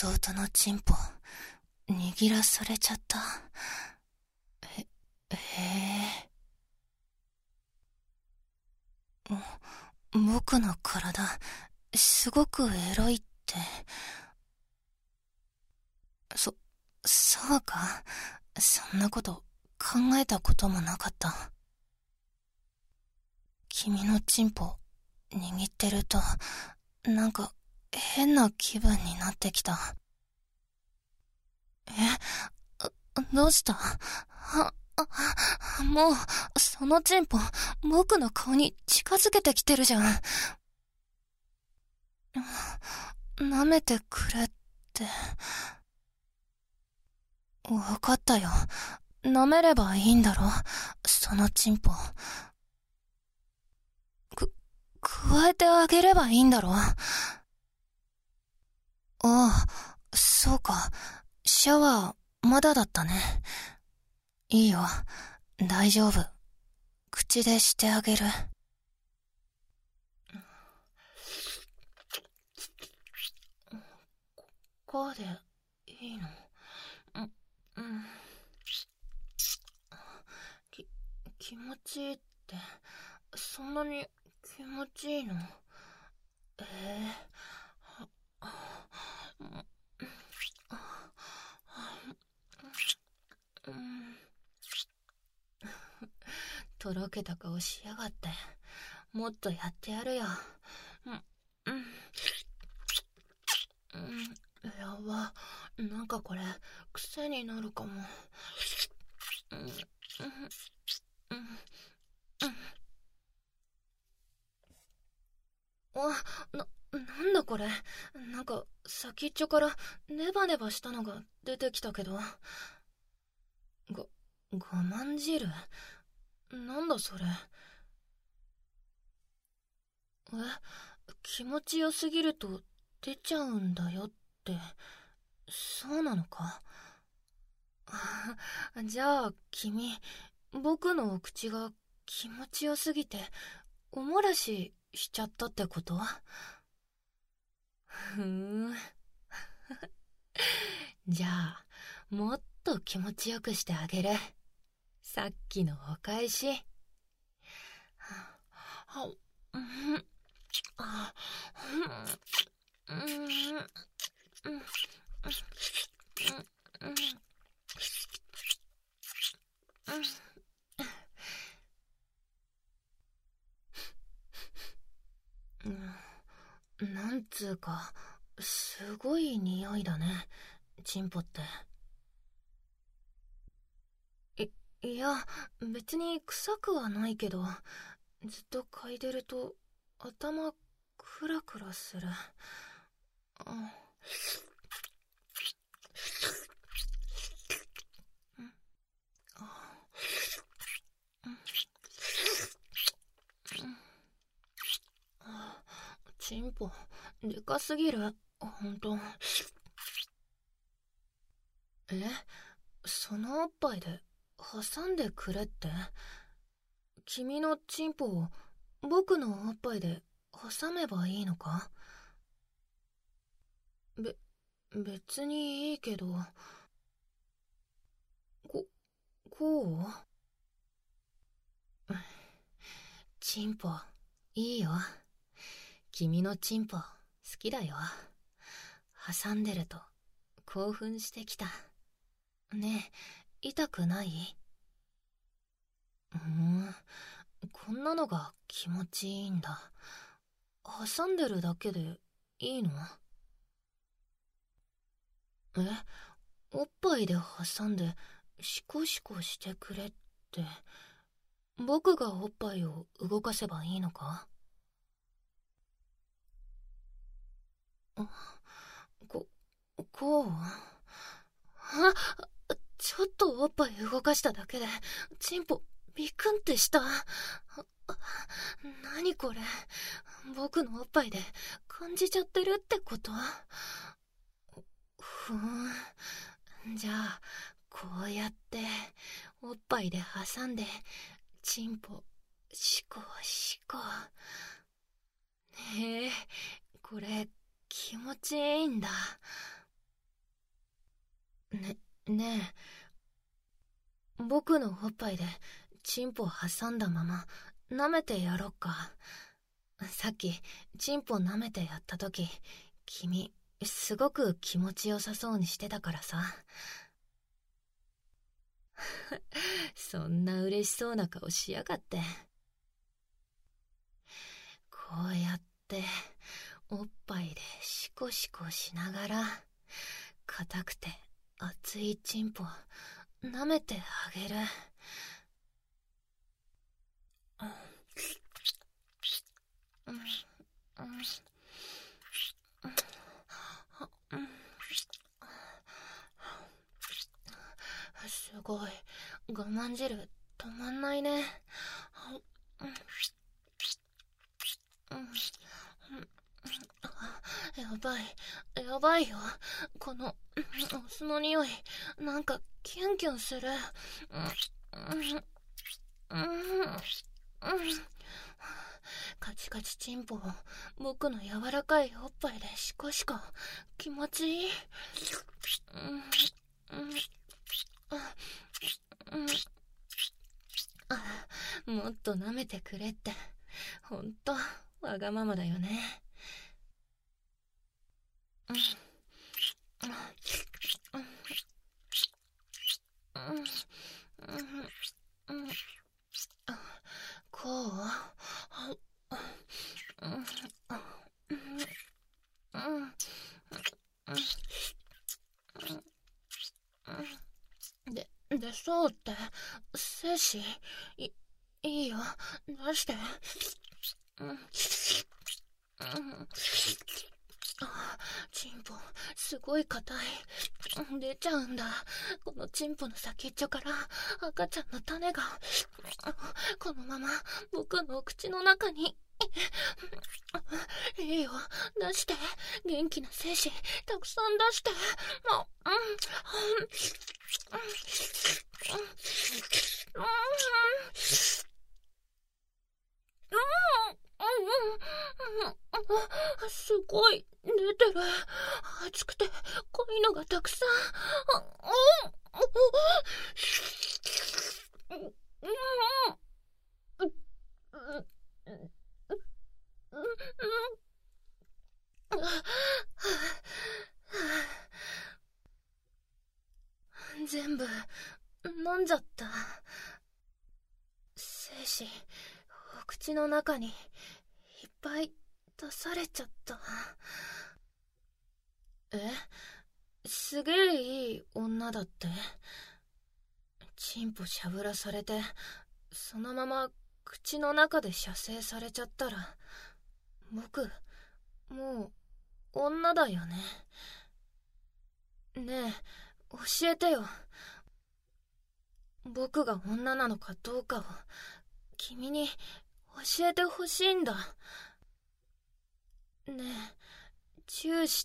弟のチンポ、握らされちゃった。僕の体、すごくエロいって。そうか。そんなこと考えたこともなかった。君のチンポ、握ってると、なんか変な気分になってきた。どうした？もう、そのチンポ、僕の顔に近づけてきてるじゃん。舐めてくれって。わかったよ。舐めればいいんだろ、そのチンポ。加えてあげればいいんだろ。ああ、そうか。シャワー、まだだったね。いいよ。大丈夫。口でしてあげる。こうでいいの？気持ちいいって、そんなに気持ちいいの？とろけた顔しやがって。もっとやってやるよ。やば。なんかこれ、癖になるかも。なんだこれ。なんか、先っちょからネバネバしたのが出てきたけど。我慢汁？なんだそれ。気持ちよすぎると出ちゃうんだよって、そうなのか？じゃあ君、僕のお口が気持ちよすぎておもらししちゃったってこと？ふーん。じゃあもっと気持ちよくしてあげる。さっきのお返し。なんつうか、すごい匂いだね、チンポって。いや、別に臭くはないけど、ずっと嗅いでると頭クラクラする。チンポ、でかすぎる。ほんと。そのおっぱいで挟んでくれって？君のチンポを僕のおっぱいで挟めばいいのか？別にいいけど。こう？チンポ、いいよ。君のチンポ、好きだよ。挟んでると興奮してきた。ねえ、痛くない？こんなのが気持ちいいんだ。挟んでるだけでいいの？おっぱいで挟んでシコシコしてくれって、僕がおっぱいを動かせばいいのか？こう？ちょっとおっぱい動かしただけでチンポビクンってした。何これ。僕のおっぱいで感じちゃってるってこと？ふーん。じゃあこうやっておっぱいで挟んでチンポシコシコ。へえ、これ気持ちいいんだ。 ねえ、僕のおっぱいでチンポ挟んだまま舐めてやろっか。さっきチンポ舐めてやった時、君すごく気持ちよさそうにしてたからさ。そんな嬉しそうな顔しやがって。こうやっておっぱいでシコシコしながら、硬くて熱いチンポ舐めてあげる。すごい、我慢汁止まんないね。やばい、やばいよ。このお酢の匂い、なんかキュンキュンする。カチカチチンポを僕の柔らかいおっぱいでシコシコ、気持ちいい。もっと舐めてくれって、ほんとわがままだよね。こう？でそうって、精子、いいよ、出して。チンポ、すごい硬い。出ちゃうんだ。このチンポの先っちょから赤ちゃんの種が、このまま僕のお口の中に。いいよ、出して。元気な精子、たくさん出して。すごい出てる。熱くて濃いのがたくさん。全部飲んじゃった。精子、お口の中にいっぱい出されちゃった。すげえいい女だって？チンポしゃぶらされて、そのまま口の中で射精されちゃったら、僕、もう女だよね。ねえ、教えてよ。僕が女なのかどうかを君に教えてほしいんだ。ねえ、チューして。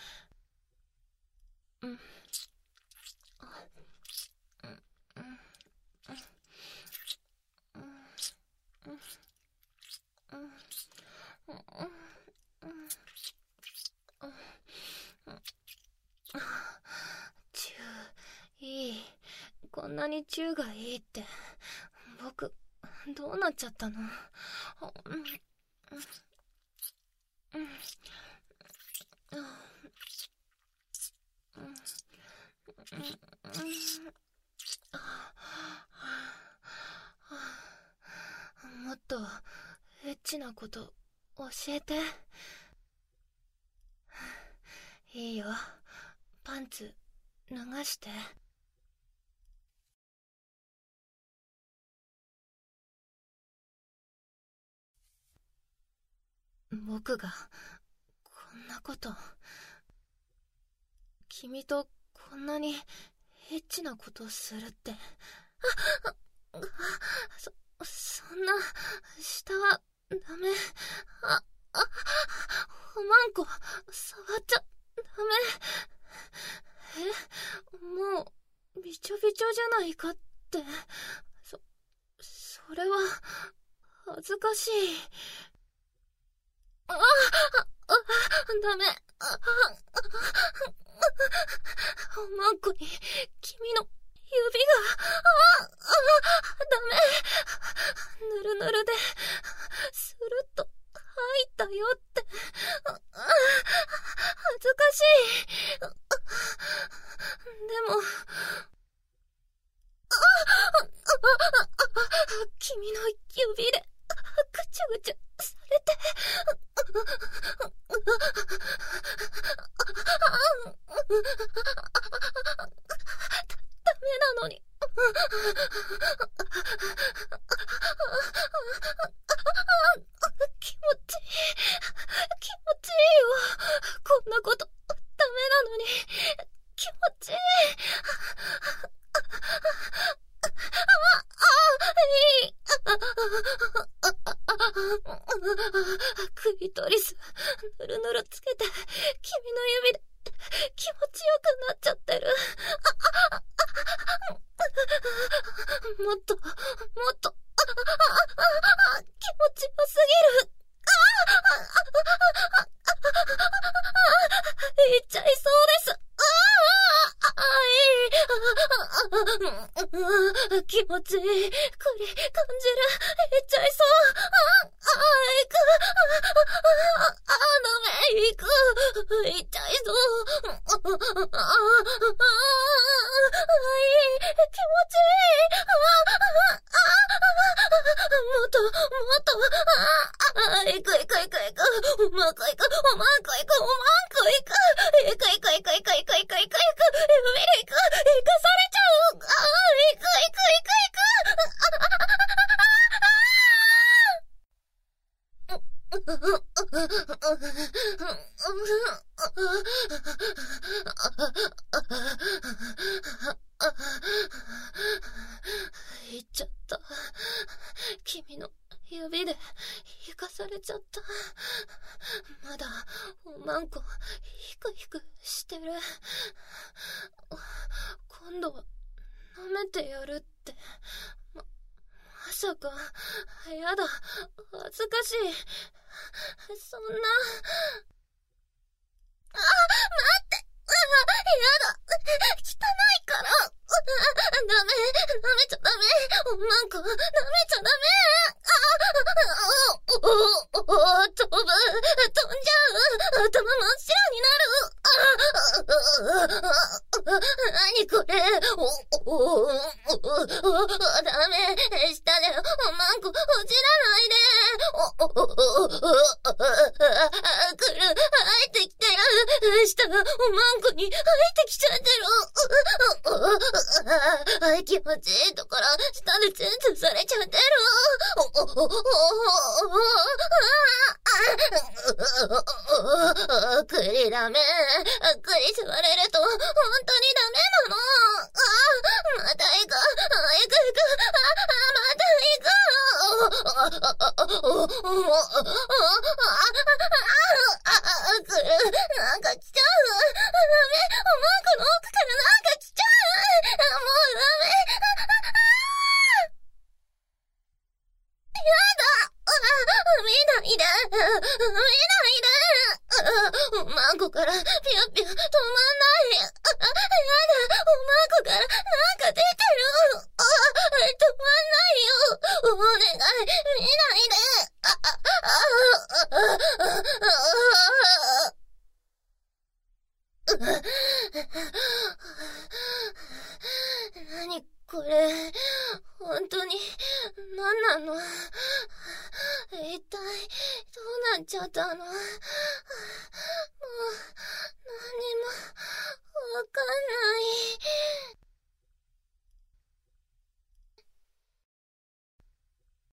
チュー、いい。こんなにチューがいいって、僕、どうなっちゃったの？もっとエッチなこと教えて。いいよ、パンツ脱がして。僕がこんなこと、君とこんなにエッチなことするって。そんな、下はダメ。おまんこ触っちゃダメ。もうびちょびちょじゃないかって。それは恥ずかしい。ダメ。 おまんこに君の指が、ダメ。ぬるぬるで、スルッと入ったよって。恥ずかしい。でも、君の指で、ぐちゅぐちゅされて。ダメなのに。気持ちいい。気持ちいいよ。こんなこと、ダメなのに。気持ちいい。クリトリス、ぬるぬるつけて、君の指で気持ちよくなっちゃってる。もっと、もっと、気持ちよすぎる。いっちゃいそうです。気持ちいい。栗感じる。いっちゃいそう。ダメ。行く。いっちゃいそう。気持ちいい。もっと、もっと。行く。おまんこ行く。おまんこ行く。行く。指で行く。行かされちゃう。行く。行っちゃった。君の指で行かされちゃった。まだおまんこヒクヒクしてる。今度は舐めてやるって。まさか。やだ。恥ずかしい。そんな。待って。やだ。汚いから。ダメ。舐めちゃダメ。おまんこ、舐めちゃダメ。飛んじゃう。頭真っ白になる。何これ。ダメ。下でおまんこ落ちらないで。入ってきてる。下がおまんこに入ってきちゃってる。気持ちいいところ、下でツンツンされちゃってる。栗ダメ。栗吸われると、本当にダメなの。また行く。なんか来ちゃう。ダメ。おまんこの奥からなんか来ちゃう。もうダメ。やだ。見ないで。おまんこからピュッピュ止まんない。やだ。おまんこからなんか出てる。止まんないよ。お願い。見ないで。何これ。本当に何なの。一体どうなっちゃったの。